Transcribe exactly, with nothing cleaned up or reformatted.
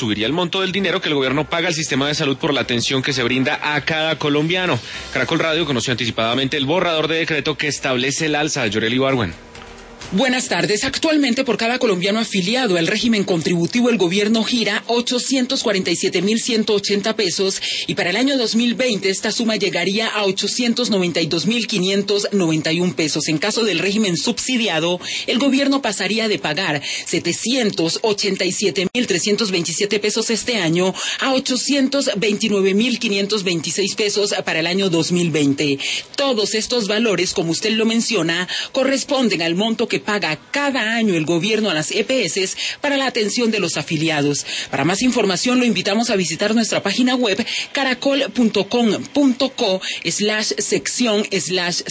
subiría el monto del dinero que el gobierno paga al sistema de salud por la atención que se brinda a cada colombiano. Caracol Radio conoció anticipadamente el borrador de decreto que establece el alza. Yoreli Barwen. Buenas tardes. Actualmente, por cada colombiano afiliado al régimen contributivo, el gobierno gira ochocientos cuarenta y siete mil ciento ochenta pesos y para el año dos mil veinte esta suma llegaría a ochocientos noventa y dos mil quinientos noventa y uno pesos. En caso del régimen subsidiado, el gobierno pasaría de pagar setecientos ochenta y siete mil trescientos veintisiete pesos este año a ochocientos veintinueve mil quinientos veintiséis pesos para el año dos mil veinte. Todos estos valores, como usted lo menciona, corresponden al monto que paga cada año el gobierno a las E P S para la atención de los afiliados. Para más información lo invitamos a visitar nuestra página web caracol punto com punto co slash sección slash